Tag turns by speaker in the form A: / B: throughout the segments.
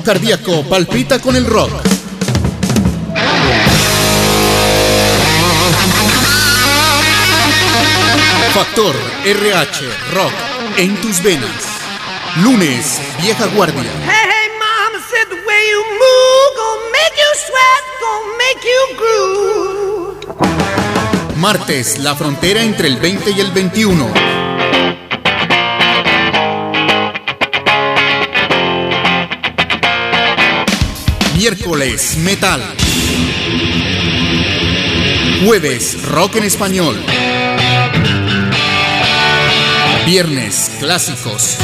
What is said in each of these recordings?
A: cardíaco palpita con el rock. Factor RH Rock en tus venas. Lunes, Vieja Guardia.
B: Hey, hey, mama said the way you move gonna make you sweat, gonna make you groove.
A: Martes, la frontera entre el 20 y el 21. Miércoles, metal. Jueves, rock en español. Viernes, clásicos.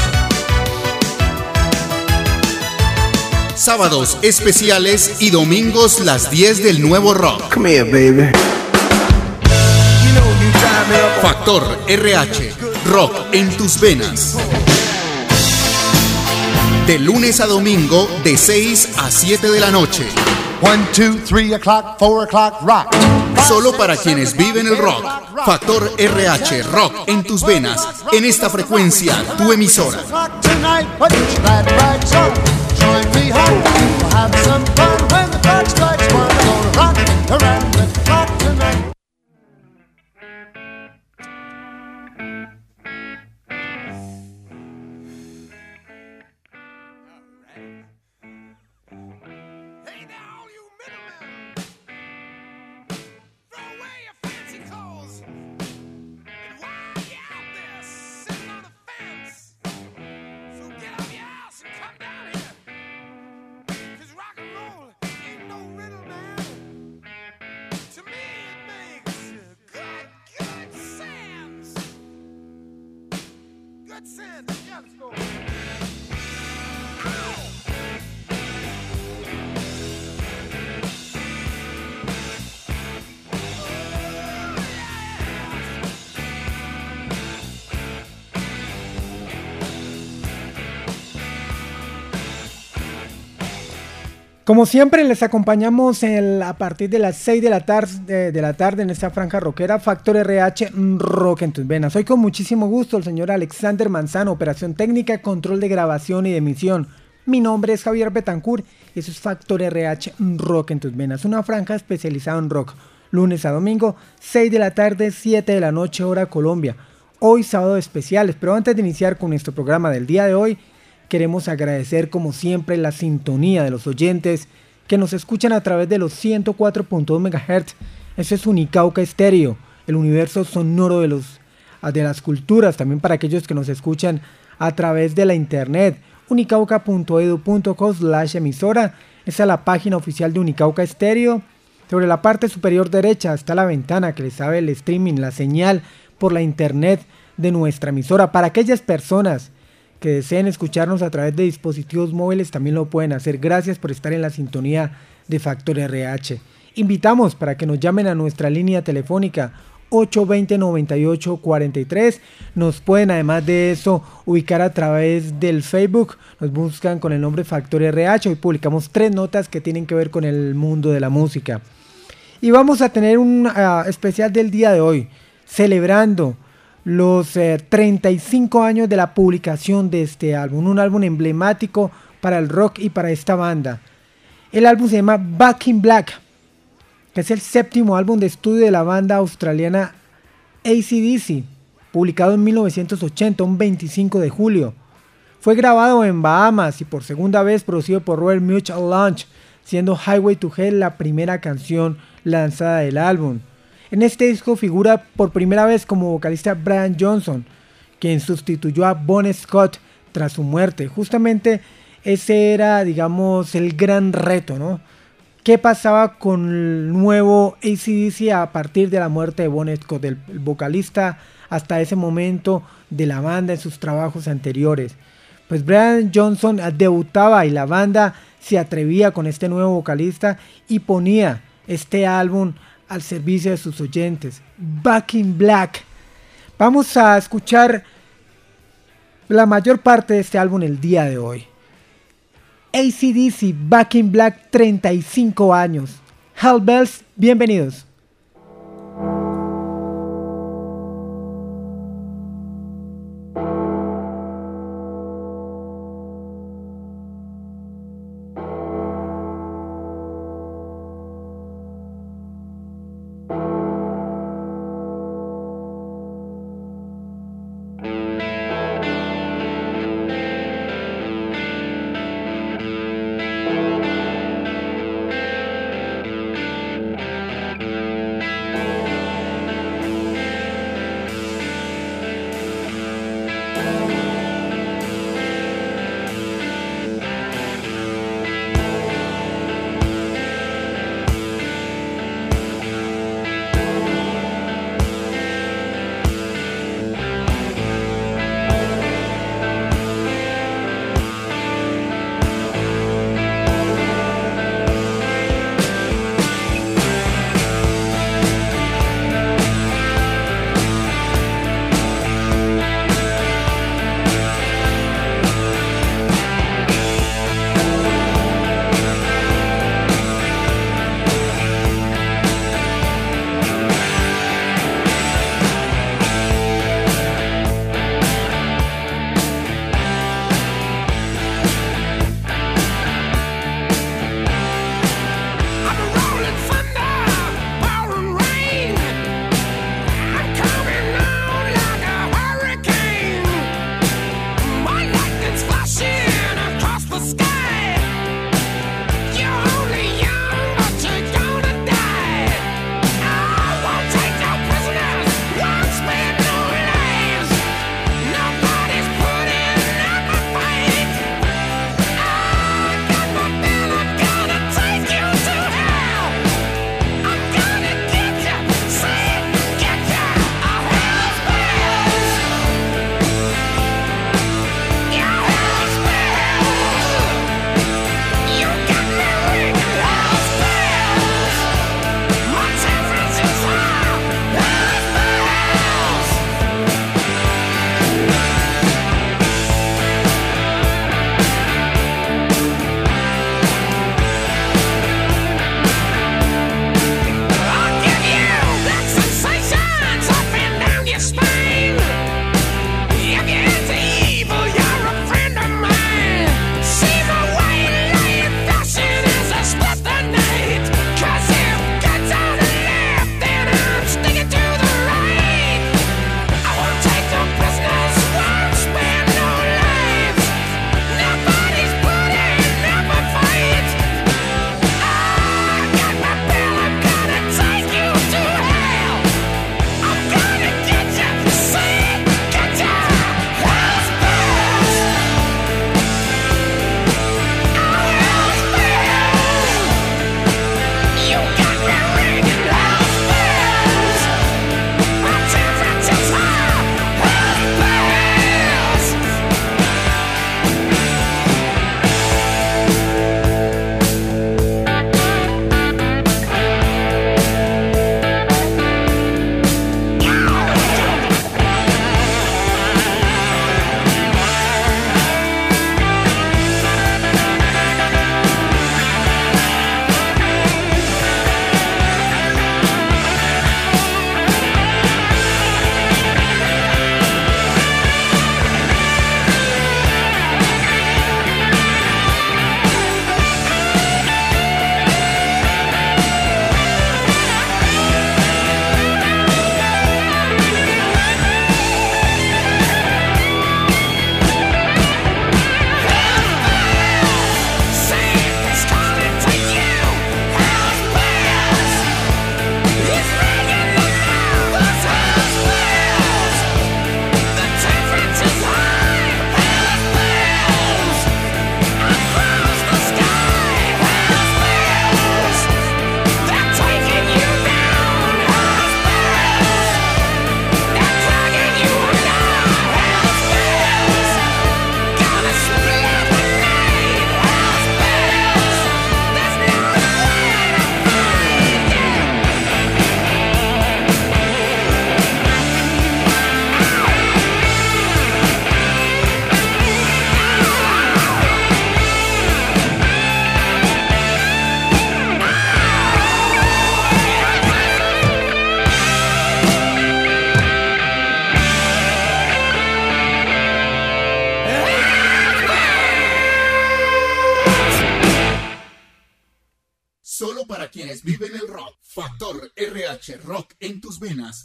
A: Sábados, especiales y domingos, las 10 del nuevo rock.
C: Come here, baby.
A: Factor RH, rock en tus venas. De lunes a domingo, de 6 a 7 de la noche.
D: 1, 2, 3 o'clock, 4 o'clock, rock.
A: Solo para quienes viven el rock. Factor RH, rock en tus venas. En esta frecuencia, tu emisora.
E: Como siempre, les acompañamos a partir de las 6 de la tarde en esta franja rockera, Factor RH, rock en tus venas. Hoy con muchísimo gusto el señor Alexander Manzano, operación técnica, control de grabación y de emisión. Mi nombre es Javier Betancourt y eso es Factor RH, rock en tus venas, una franja especializada en rock. Lunes a domingo, 6 de la tarde, 7 de la noche, hora Colombia. Hoy sábado especiales, pero antes de iniciar con nuestro programa del día de hoy, queremos agradecer como siempre la sintonía de los oyentes que nos escuchan a través de los 104.2 MHz. Eso es Unicauca Estéreo, el universo sonoro de las culturas. También para aquellos que nos escuchan a través de la internet, unicauca.edu.co/emisora. Esa es la página oficial de Unicauca Estéreo. Sobre la parte superior derecha está la ventana que les abre el streaming, la señal por la internet de nuestra emisora. Para aquellas personas que deseen escucharnos a través de dispositivos móviles también lo pueden hacer. Gracias por estar en la sintonía de Factor RH. Invitamos para que nos llamen a nuestra línea telefónica 820-9843. Nos pueden además de eso ubicar a través del Facebook. Nos buscan con el nombre Factor RH. Hoy publicamos 3 notas que tienen que ver con el mundo de la música. Y vamos a tener un especial del día de hoy, celebrando los 35 años de la publicación de este álbum, un álbum emblemático para el rock y para esta banda. El álbum se llama Back in Black, que es el 7º álbum de estudio de la banda australiana AC/DC, publicado en 1980, un 25 de julio. Fue grabado en Bahamas y por segunda vez producido por Royal Mutual Launch, siendo Highway to Hell la primera canción lanzada del álbum. En este disco figura por primera vez como vocalista Brian Johnson, quien sustituyó a Bon Scott tras su muerte. Justamente ese era, digamos, el gran reto, ¿no? ¿Qué pasaba con el nuevo AC/DC a partir de la muerte de Bon Scott, el vocalista hasta ese momento de la banda en sus trabajos anteriores? Pues Brian Johnson debutaba y la banda se atrevía con este nuevo vocalista y ponía este álbum al servicio de sus oyentes. Back in Black. Vamos a escuchar la mayor parte de este álbum el día de hoy. AC/DC, Back in Black, 35 años. Hell Bells, bienvenidos.
A: quienes viven el rock. Factor RH, rock en tus venas.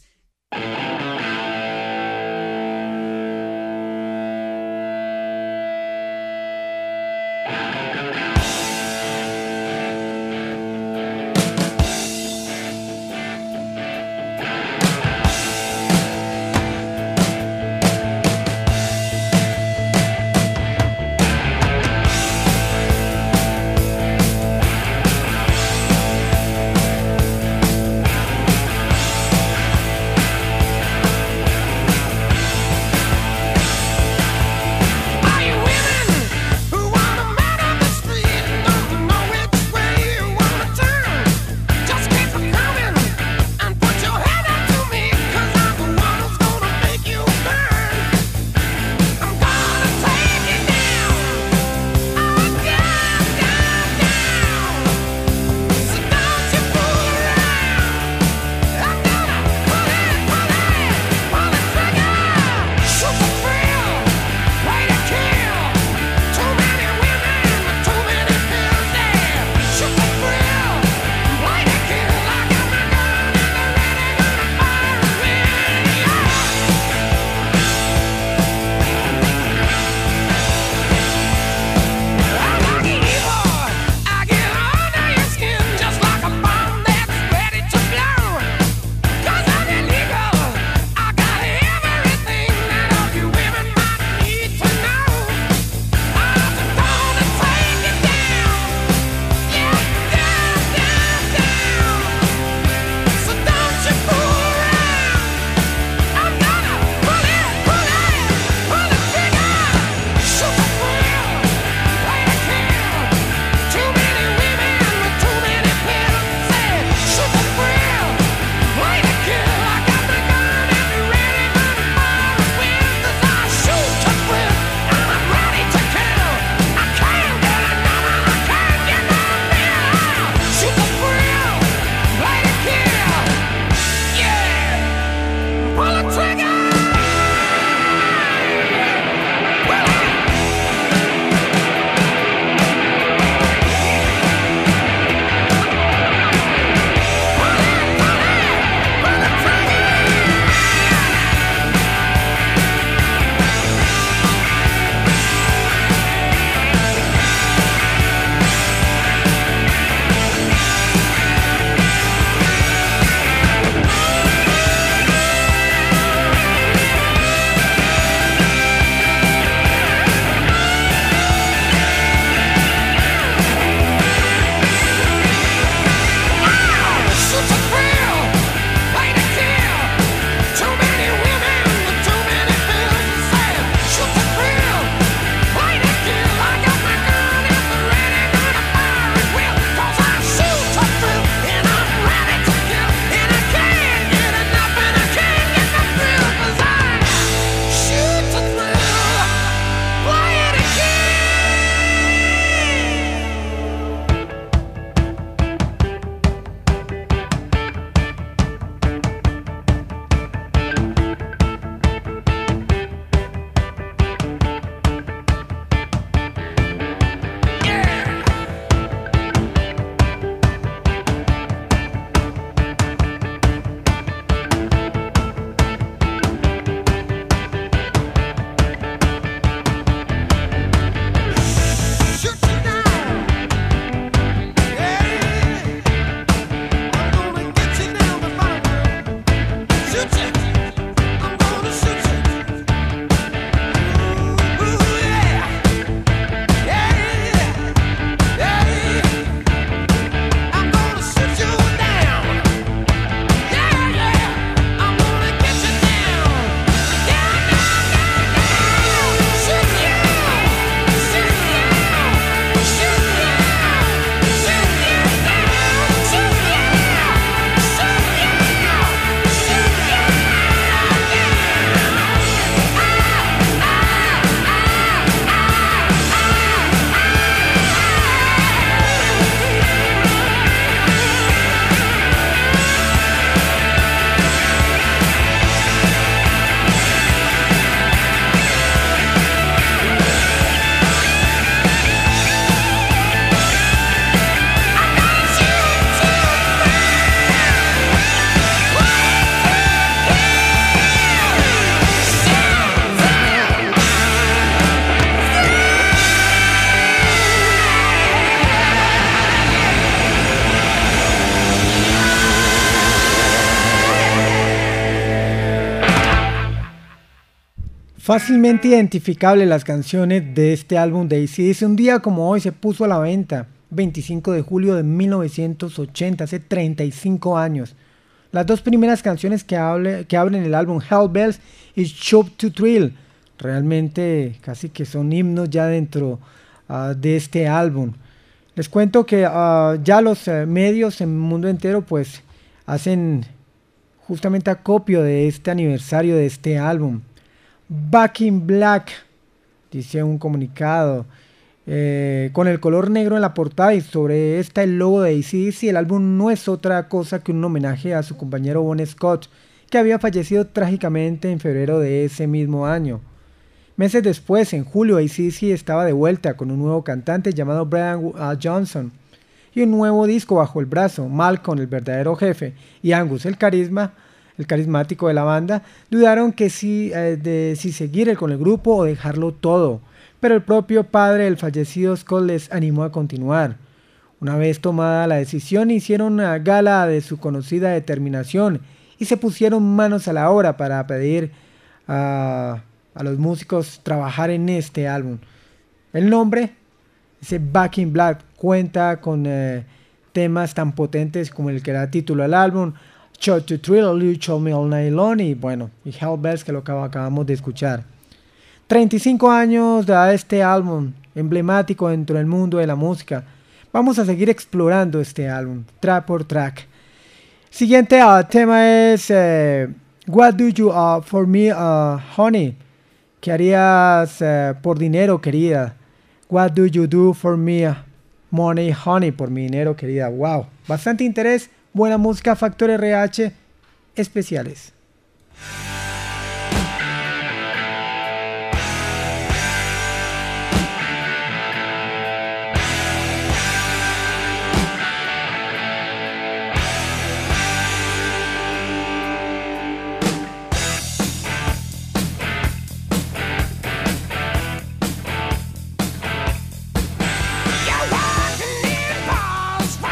E: Fácilmente identificable las canciones de este álbum de AC/DC. Un día como hoy se puso a la venta, 25 de julio de 1980, hace 35 años. Las dos primeras canciones que abren el álbum, Hell Bells y Shout to Thrill, realmente casi que son himnos ya dentro de este álbum. Les cuento que ya los medios en el mundo entero pues hacen justamente acopio de este aniversario de este álbum. Back in Black, dice un comunicado, con el color negro en la portada y sobre esta el logo de AC/DC. El álbum no es otra cosa que un homenaje a su compañero Bon Scott, que había fallecido trágicamente en febrero de ese mismo año. Meses después, en julio, AC/DC estaba de vuelta con un nuevo cantante llamado Brian Johnson y un nuevo disco bajo el brazo. Malcolm, el verdadero jefe, y Angus, el carismático de la banda, dudaron que si seguir con el grupo o dejarlo todo, pero el propio padre del fallecido Scott les animó a continuar. Una vez tomada la decisión, hicieron una gala de su conocida determinación y se pusieron manos a la obra para pedir a los músicos trabajar en este álbum. El nombre, ese Back in Black, cuenta con temas tan potentes como el que da título al álbum, Shout to Thrill, You Told Me All Night Long y Hell Bells, que lo acabamos de escuchar. 35 años de este álbum, emblemático dentro del mundo de la música. Vamos a seguir explorando este álbum, track por track. Siguiente tema es What Do You For Me, Honey? ¿Qué harías por dinero, querida? What Do You Do For Me, Money, Honey? Por mi dinero, querida. Wow, bastante interés, buena música, Factor RH especiales.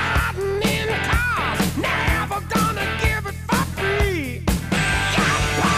B: Never gonna give it for free. You're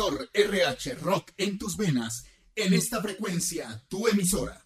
A: Factor RH Rock en tus venas. En esta frecuencia, tu emisora.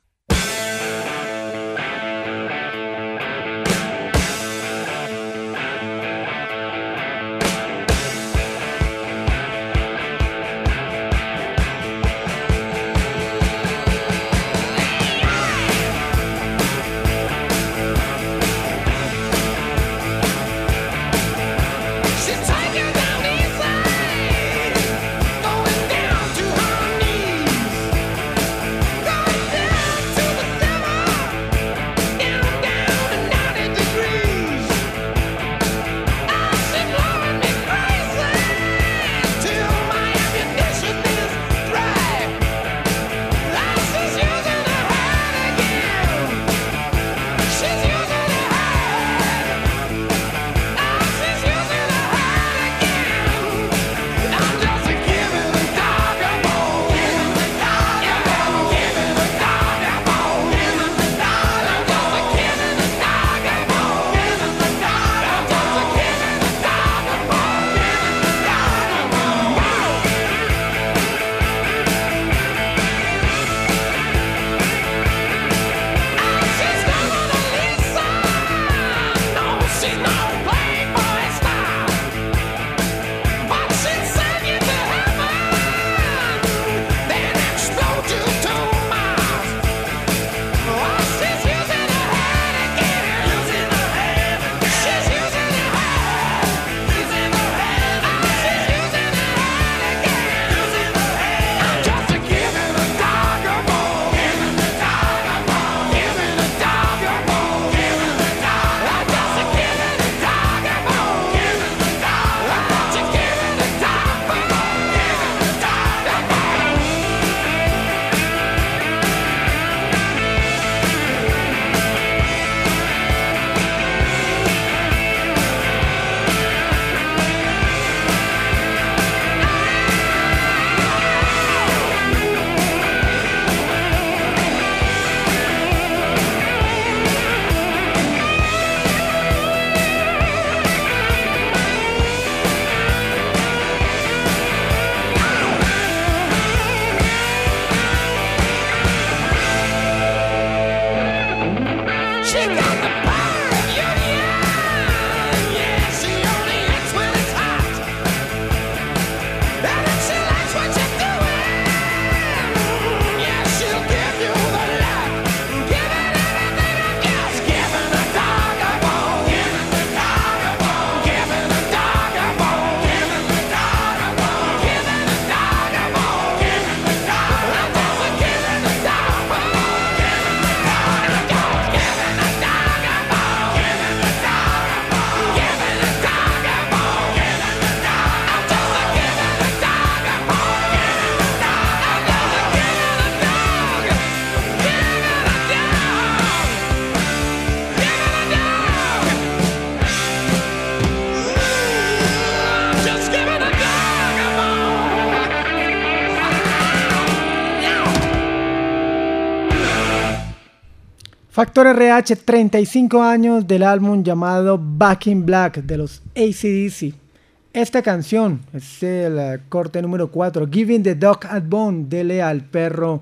E: Factor RH, 35 años del álbum llamado Back in Black de los AC/DC. Esta canción es el corte número 4, Giving the Dog a Bone, dele al perro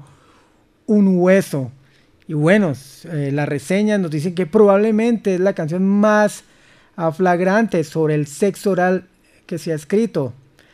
E: un hueso. Y bueno, las reseñas nos dicen que probablemente es la canción más flagrante sobre el sexo oral que se ha escrito.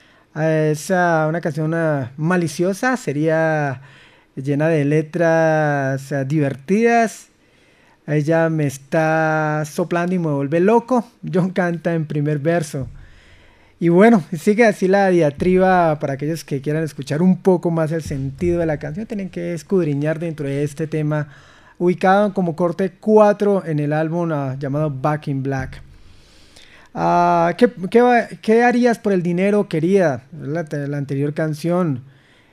E: Es una canción maliciosa, sería llena de letras divertidas. Ella me está soplando y me vuelve loco. John canta en primer verso. Y bueno, sigue así la diatriba para aquellos que quieran escuchar un poco más el sentido de la canción. Tienen que escudriñar dentro de este tema, ubicado como corte 4 en el álbum llamado Back in Black. ¿Qué harías por el dinero, querida? La anterior canción.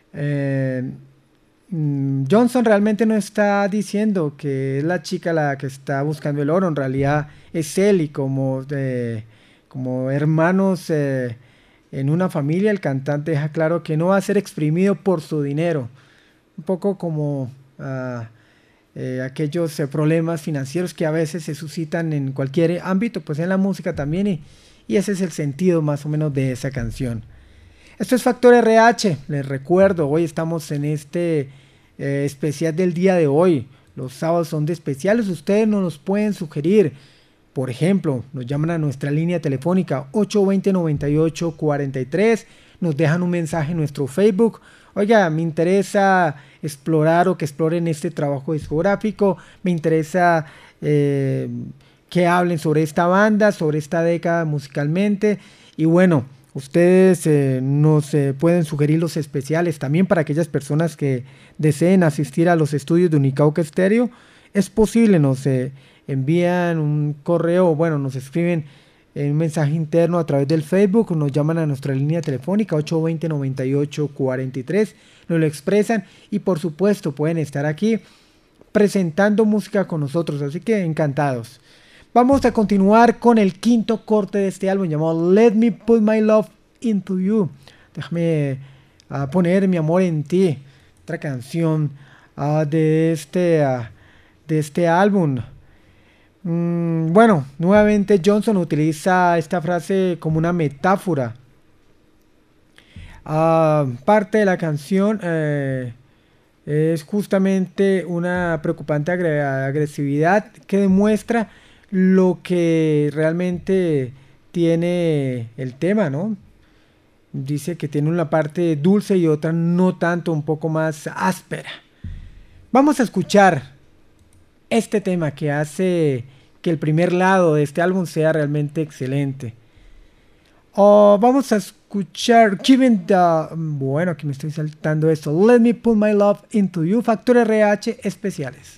E: Johnson realmente no está diciendo que es la chica la que está buscando el oro. En realidad es él, y como hermanos en una familia, el cantante deja claro que no va a ser exprimido por su dinero. Un poco como aquellos problemas financieros que a veces se suscitan en cualquier ámbito, pues en la música también, y ese es el sentido más o menos de esa canción. Esto es Factor RH, les recuerdo, hoy estamos en este especial del día de hoy. Los sábados son de especiales, ustedes nos pueden sugerir. Por ejemplo, nos llaman a nuestra línea telefónica 820-9843, nos dejan un mensaje en nuestro Facebook. Oiga, me interesa explorar o que exploren este trabajo discográfico, me interesa que hablen sobre esta banda, sobre esta década musicalmente. Y bueno, ustedes nos pueden sugerir los especiales también para aquellas personas que deseen asistir a los estudios de Unicauca Estéreo. Es posible, nos envían un correo, bueno, nos escriben un mensaje interno a través del Facebook, nos llaman a nuestra línea telefónica 820-9843, nos lo expresan y por supuesto pueden estar aquí presentando música con nosotros, así que encantados. Vamos a continuar con el quinto corte de este álbum llamado Let Me Put My Love Into You. Déjame poner mi amor en ti, otra canción de este álbum. Bueno, nuevamente Johnson utiliza esta frase como una metáfora. Parte de la canción es justamente una preocupante agresividad que demuestra lo que realmente tiene el tema, ¿no? Dice que tiene una parte dulce y otra no tanto, un poco más áspera. Vamos a escuchar este tema que hace que el primer lado de este álbum sea realmente excelente. Vamos a escuchar bueno, aquí me estoy saltando esto. Let Me Put My Love Into You, Factor RH especiales.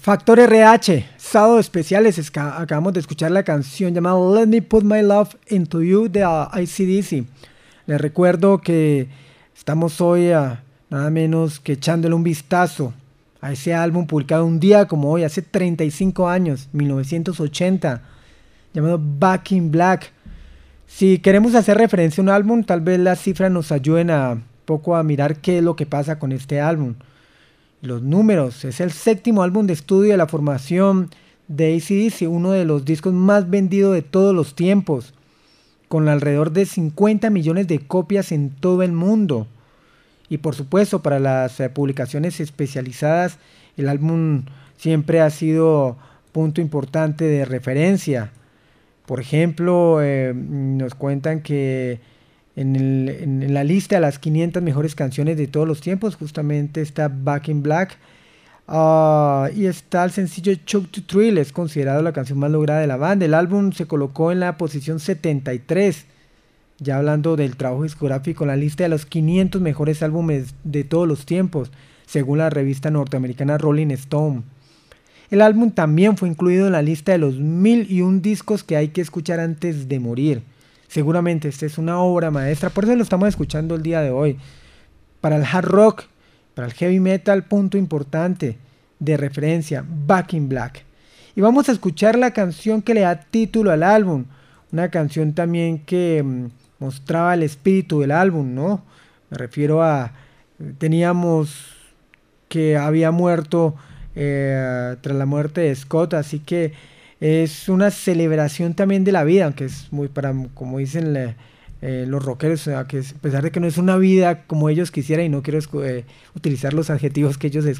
E: Factor RH, sábado especiales, acabamos de escuchar la canción llamada Let Me Put My Love Into You de AC/DC. Les recuerdo que estamos hoy nada menos que echándole un vistazo a ese álbum publicado un día como hoy, hace 35 años, 1980, llamado Back in Black. Si queremos hacer referencia a un álbum, tal vez las cifras nos ayuden a poco a mirar qué es lo que pasa con este álbum. Los números, es el 7º álbum de estudio de la formación de AC/DC, uno de los discos más vendidos de todos los tiempos, con alrededor de 50 millones de copias en todo el mundo. Y por supuesto, para las publicaciones especializadas, el álbum siempre ha sido punto importante de referencia. Por ejemplo, nos cuentan que en la lista de las 500 mejores canciones de todos los tiempos, justamente está Back in Black, y está el sencillo Shout to Thrill, es considerado la canción más lograda de la banda. El álbum se colocó en la posición 73, ya hablando del trabajo discográfico, en la lista de los 500 mejores álbumes de todos los tiempos, según la revista norteamericana Rolling Stone. El álbum también fue incluido en la lista de los 1001 discos que hay que escuchar antes de morir. Seguramente esta es una obra maestra, por eso lo estamos escuchando el día de hoy. Para el hard rock, para el heavy metal, punto importante de referencia, Back in Black. Y vamos a escuchar la canción que le da título al álbum, una canción también que mostraba el espíritu del álbum, ¿no? Me refiero a, teníamos que había muerto tras la muerte de Scott, así que es una celebración también de la vida, aunque es muy para, como dicen los rockeros, o sea, que a pesar de que no es una vida como ellos quisieran, y no quiero utilizar los adjetivos que ellos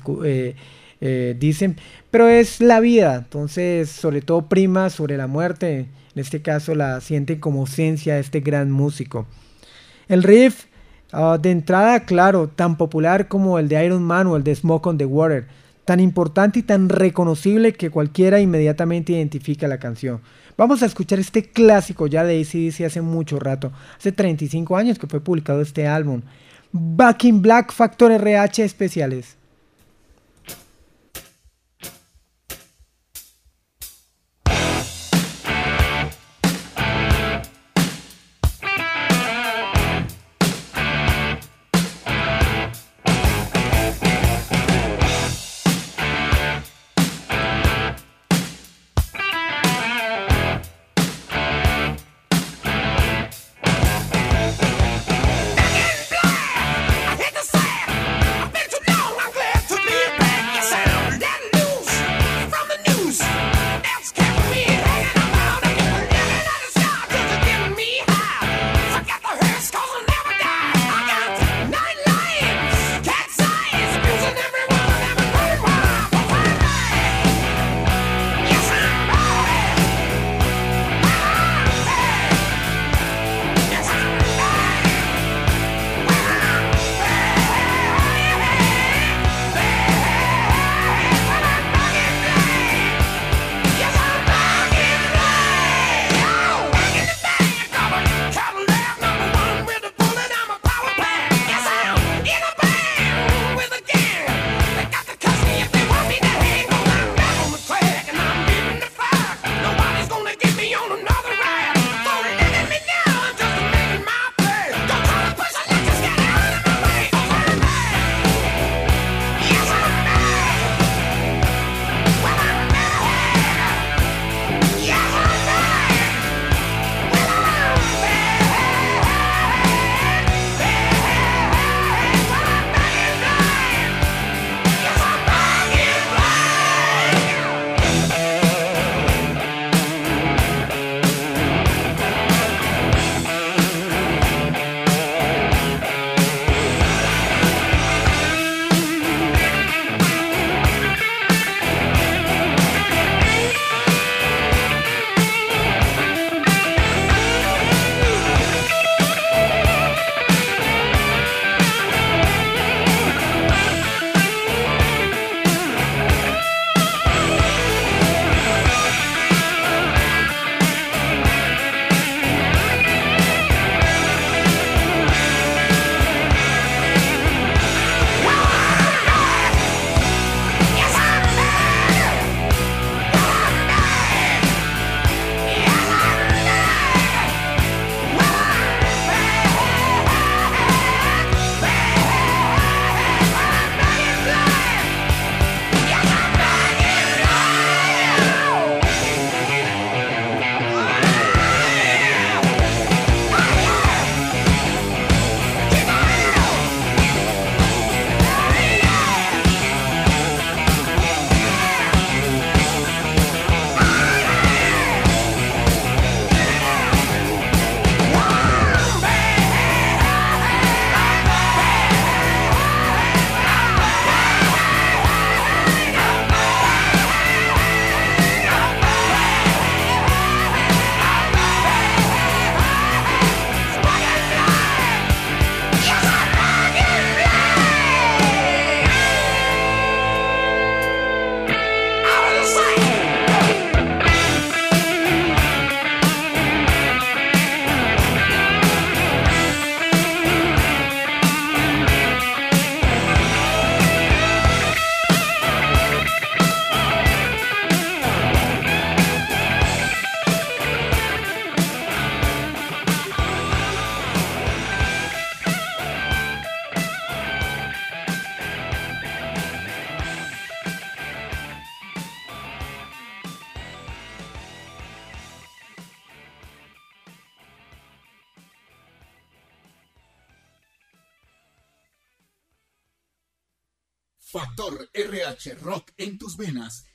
E: dicen, pero es la vida, entonces sobre todo prima sobre la muerte, en este caso la sienten como ausencia de este gran músico. El riff de entrada, claro, tan popular como el de Iron Man o el de Smoke on the Water, tan importante y tan reconocible que cualquiera inmediatamente identifica la canción. Vamos a escuchar este clásico ya de AC/DC hace mucho rato, hace 35 años que fue publicado este álbum. Back in Black, Factor RH especiales.
B: I hate to say it, I've been too long, I'm glad
A: Factor RH Rock en tus venas.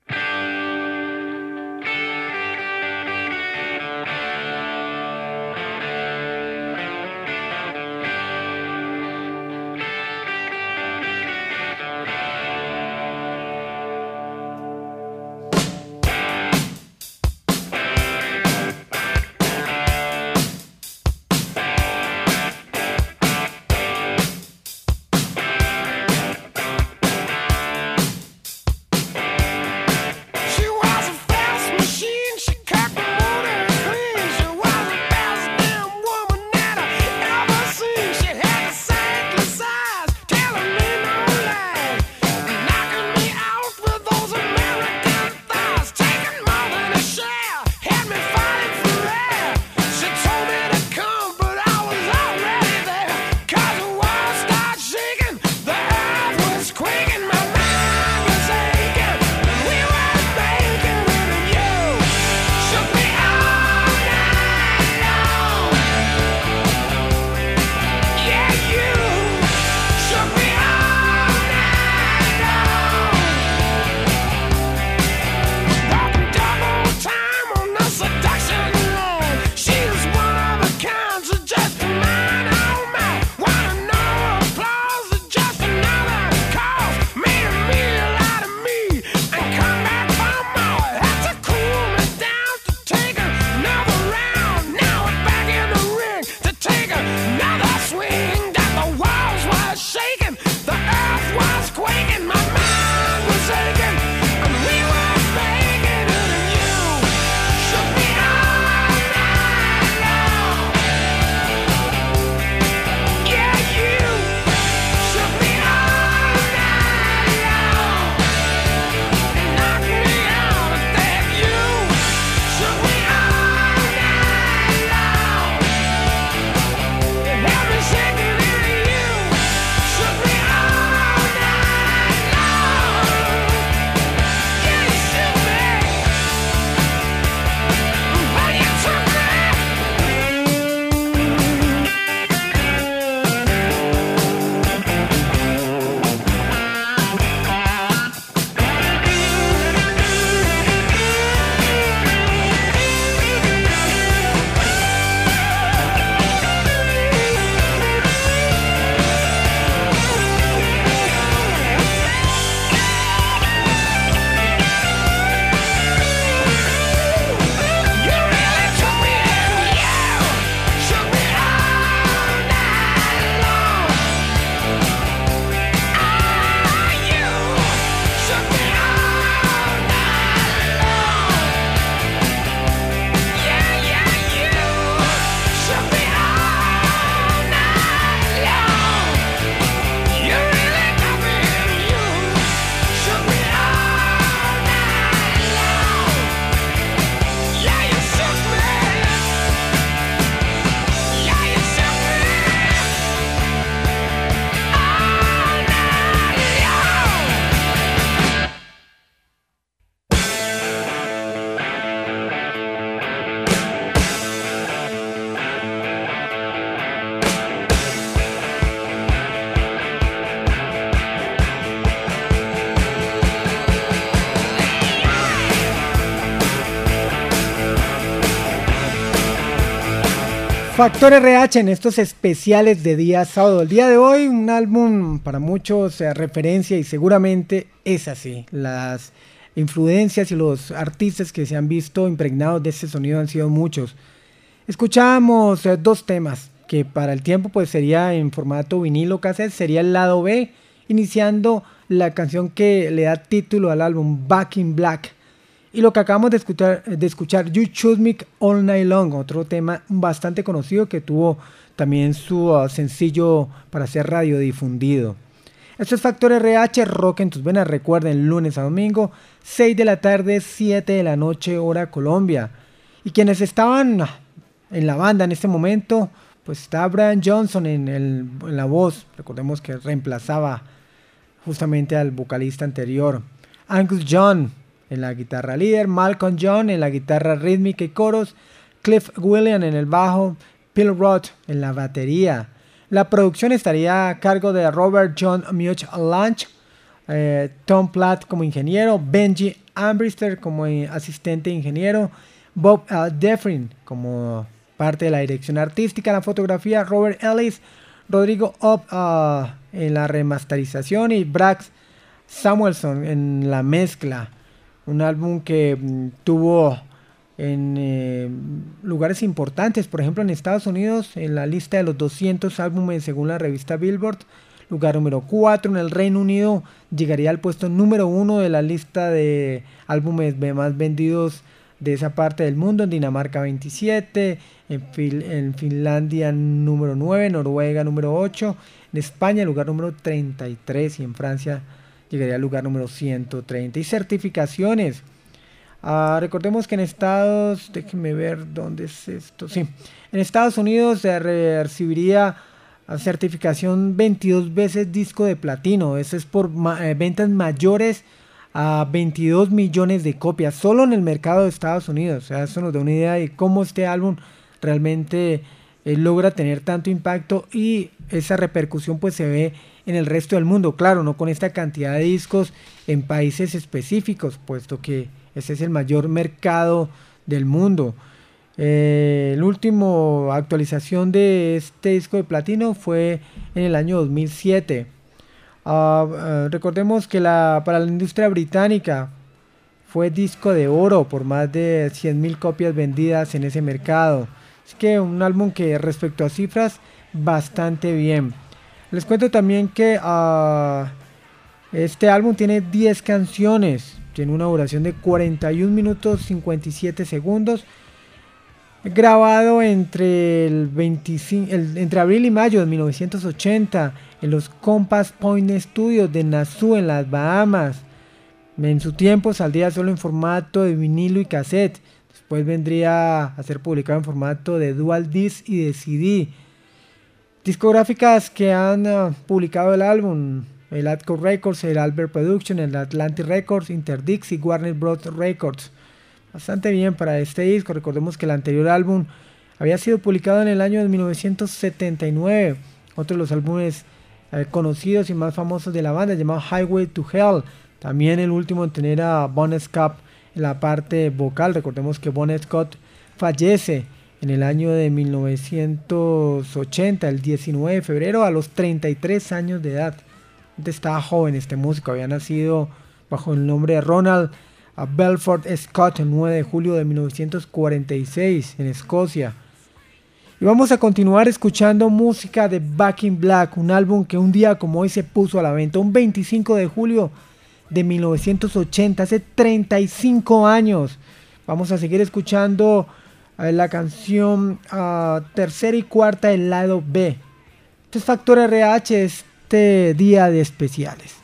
E: Factor RH en estos especiales de día sábado. El día de hoy un álbum para muchos referencia y seguramente es así. Las influencias y los artistas que se han visto impregnados de este sonido han sido muchos. Escuchamos dos temas que para el tiempo pues sería en formato vinilo cassette, sería el lado B, iniciando la canción que le da título al álbum, Back in Black. Y lo que acabamos de escuchar, You Choose Me All Night Long, otro tema bastante conocido que tuvo también su sencillo para ser radiodifundido. Esto es Factor RH, Rock en tus venas. Recuerden, lunes a domingo, 6 de la tarde, 7 de la noche, hora Colombia. Y quienes estaban en la banda en este momento, pues está Brian Johnson en la voz. Recordemos que reemplazaba justamente al vocalista anterior. Angus Young en la guitarra líder, Malcolm Young en la guitarra rítmica y coros, Cliff Williams en el bajo, Phil Roth en la batería. La producción estaría a cargo de Robert John Much Lange, Tom Platt como ingeniero, Benji Ambrister como asistente de ingeniero, Bob Deffrin como parte de la dirección artística, la fotografía, Robert Ellis, Rodrigo Opp en la remasterización y Brax Samuelson en la mezcla. Un álbum que tuvo en lugares importantes, por ejemplo en Estados Unidos, en la lista de los 200 álbumes según la revista Billboard, lugar número 4. En el Reino Unido llegaría al puesto número 1 de la lista de álbumes más vendidos de esa parte del mundo. En Dinamarca 27, en Finlandia número 9, Noruega número 8, en España lugar número 33 y en Francia llegaría al lugar número 130. Y certificaciones. Recordemos que en déjenme ver dónde es esto. Sí, en Estados Unidos se recibiría certificación 22 veces disco de platino. Eso es por ventas mayores a 22 millones de copias solo en el mercado de Estados Unidos. O sea, eso nos da una idea de cómo este álbum realmente logra tener tanto impacto, y esa repercusión pues se ve en el resto del mundo. Claro, no con esta cantidad de discos en países específicos, puesto que ese es el mayor mercado del mundo. La última actualización de este disco de platino fue en el año 2007. Recordemos que para la industria británica fue disco de oro por más de 100.000 copias vendidas en ese mercado. Es que un álbum que respecto a cifras bastante bien. Les cuento también que este álbum tiene 10 canciones, tiene una duración de 41 minutos 57 segundos, grabado entre entre abril y mayo de 1980 en los Compass Point Studios de Nassau en las Bahamas. En su tiempo saldría solo en formato de vinilo y cassette, después vendría a ser publicado en formato de dual disc y de CD. Discográficas que han publicado el álbum: el Atco Records, el Albert Production, el Atlantic Records, Interdix y Warner Bros. Records. Bastante bien para este disco. Recordemos que el anterior álbum había sido publicado en el año de 1979. Otro de los álbumes conocidos y más famosos de la banda, llamado Highway to Hell. También el último en tener a Bon Scott en la parte vocal. Recordemos que Bon Scott fallece en el año de 1980, el 19 de febrero, a los 33 años de edad. Estaba joven este músico, había nacido bajo el nombre de Ronald Belford Scott el 9 de julio de 1946 en Escocia. Y vamos a continuar escuchando música de Back in Black, un álbum que un día como hoy se puso a la venta, un 25 de julio de 1980, hace 35 años. Vamos a seguir escuchando la canción tercera y cuarta del lado B. Este es Factor RH, este día de especiales.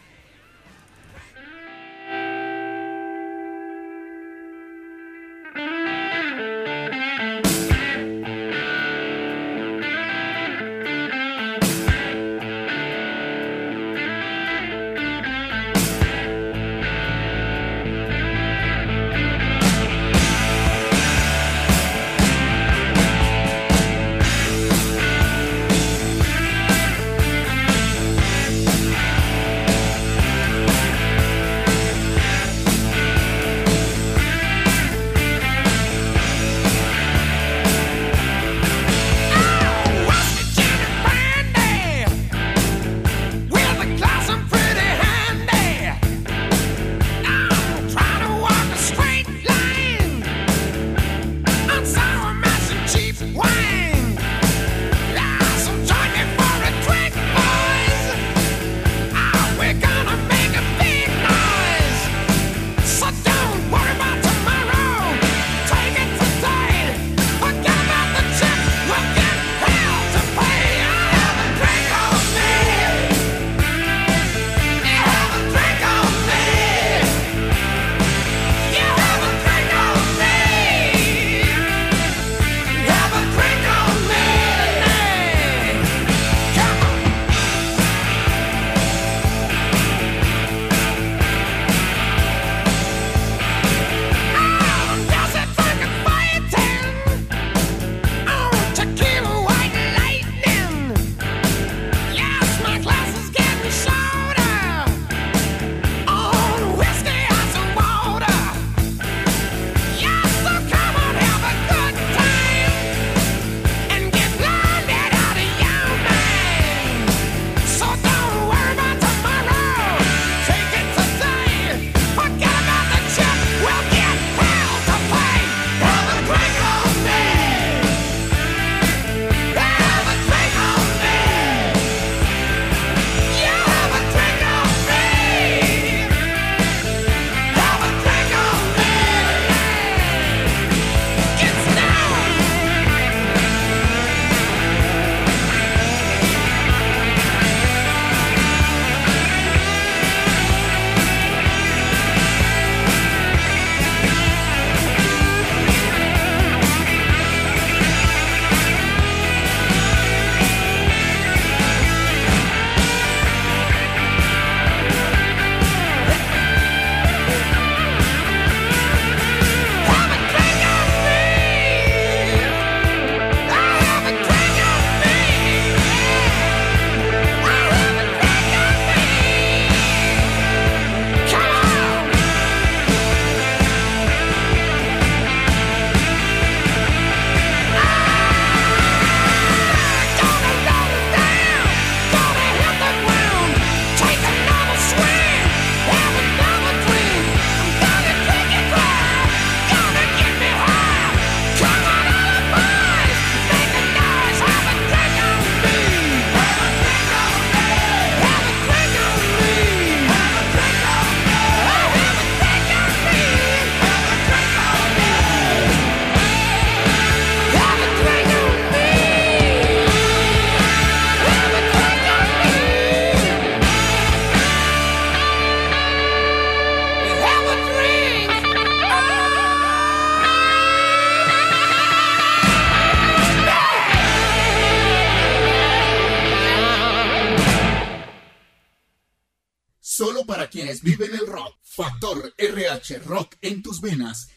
A: solo para quienes viven el rock. Factor RH, rock en tus venas.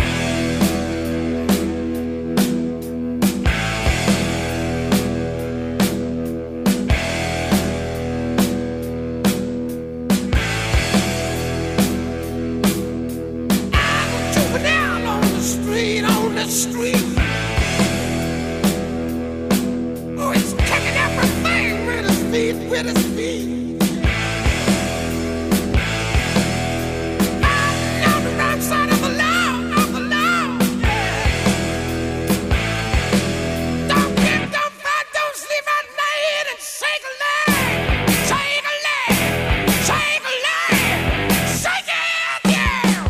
B: Street. Oh, he's kicking everything with his feet. I'm on the wrong side of the law, yeah. Don't kick, don't fight, don't sleep at night and shake a leg, shake a leg, shake a leg, shake it, yeah.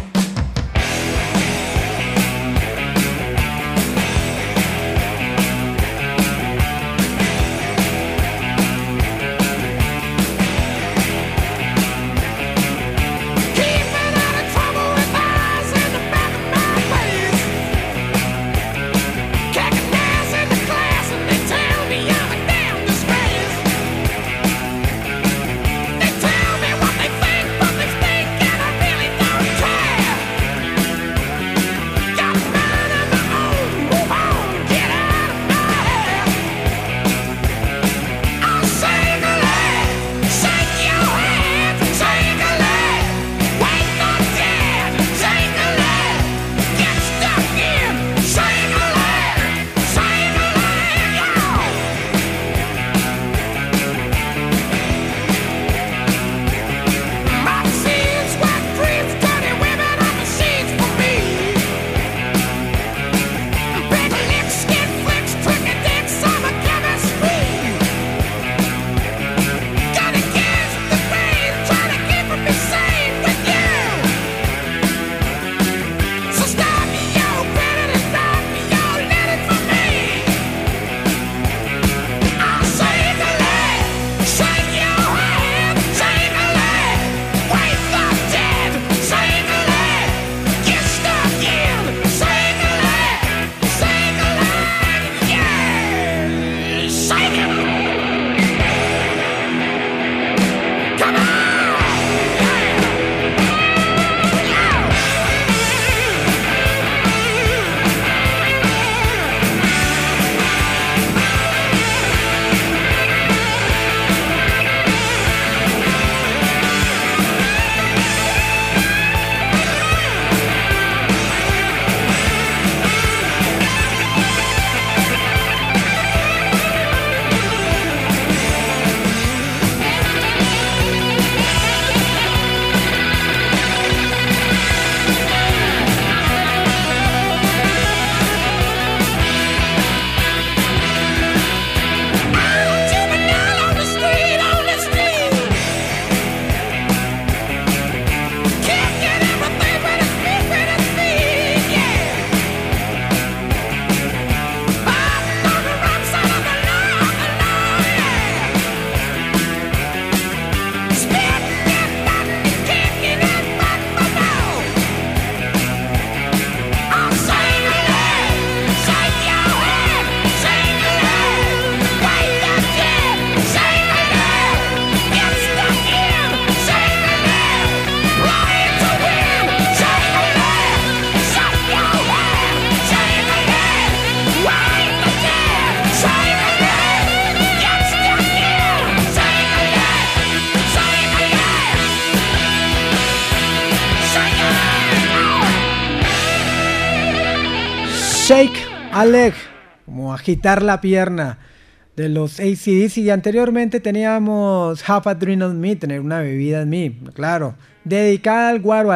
E: Shake a leg, como agitar la pierna, de los AC/DC. Y anteriormente teníamos Have a Drink on Me, tener una bebida en mí, claro, dedicada al guaro,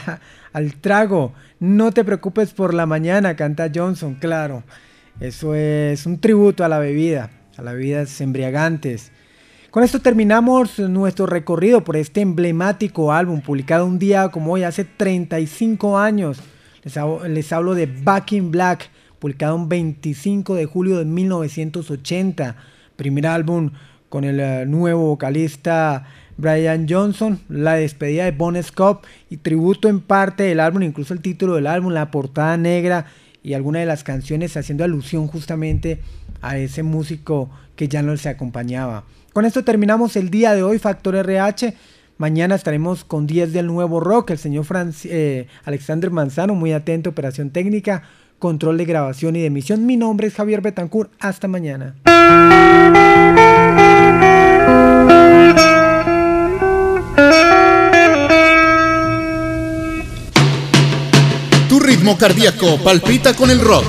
E: al trago. No te preocupes por la mañana, canta Johnson, claro. Eso es un tributo a las bebidas embriagantes. Con esto terminamos nuestro recorrido por este emblemático álbum, publicado un día como hoy, hace 35 años. Les hablo de Back in Black, publicado un 25 de julio de 1980. Primer álbum con el nuevo vocalista Brian Johnson, la despedida de Bon Scott y tributo en parte del álbum, incluso el título del álbum, la portada negra y algunas de las canciones haciendo alusión justamente a ese músico que ya no se acompañaba. Con esto terminamos el día de hoy, Factor RH. Mañana estaremos con 10 del nuevo rock, el señor Alexander Manzano, muy atento, operación técnica, control de grabación y de emisión. Mi nombre es Javier Betancourt, hasta mañana.
A: Tu ritmo cardíaco palpita con el rock.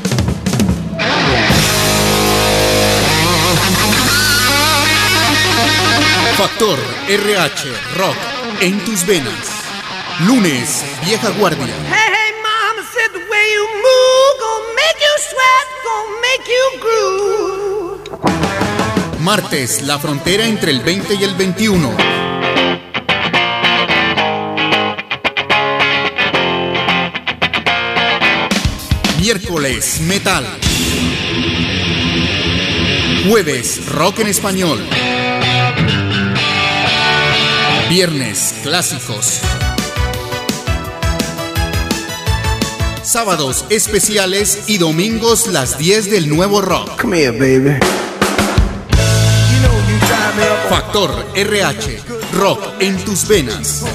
A: Factor RH Rock en tus venas. Lunes, Vieja Guardia.
B: Hey, hey, mama said the way you move gonna make you sweat, gonna make you groove.
A: Martes, la frontera entre el 20 y el 21. Miércoles, metal. Jueves, rock en español. Viernes, clásicos. Sábados, especiales y domingos, las 10 del nuevo rock.
C: Come here, baby.
A: Factor RH, rock en tus venas.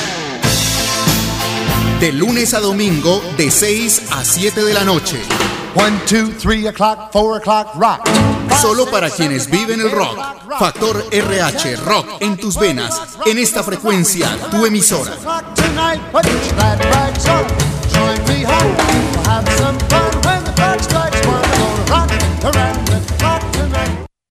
A: De lunes a domingo, de 6 a 7 de la noche.
D: 1, 2, 3 o'clock, 4 o'clock, rock.
A: Solo para quienes viven el rock. Factor RH, rock en tus venas. En esta frecuencia, tu emisora.
D: Rock tonight, put your glad rags on. Join me home, we'll have some fun when the clock strikes 1. Gonna rock the